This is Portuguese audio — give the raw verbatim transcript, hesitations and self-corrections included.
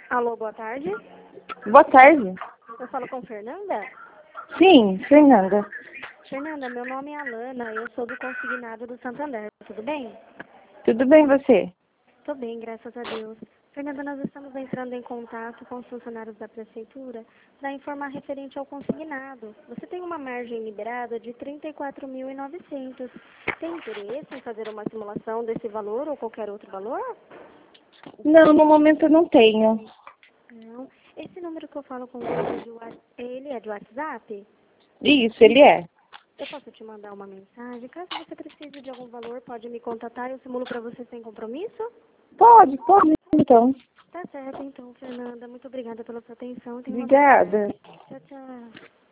Alô, boa tarde. Boa tarde. Eu falo com Fernanda? Sim, Fernanda. Fernanda, meu nome é Alana, eu sou do consignado do Santander, tudo bem? Tudo bem você? Tô bem, graças a Deus. Fernanda, nós estamos entrando em contato com os funcionários da prefeitura para informar referente ao consignado. Você tem uma margem liberada de trinta e quatro mil e novecentos. Tem interesse em fazer uma simulação desse valor ou qualquer outro valor? Não, no momento eu não tenho. Não. Esse número que eu falo com você, de Whats- ele é de WhatsApp? Isso, ele é. Eu posso te mandar uma mensagem? Caso você precise de algum valor, pode me contatar e eu simulo para você sem compromisso? Pode, pode então. Tá certo, então, Fernanda. Muito obrigada pela sua atenção. Tenha uma boa Obrigada. tarde. Tchau, tchau.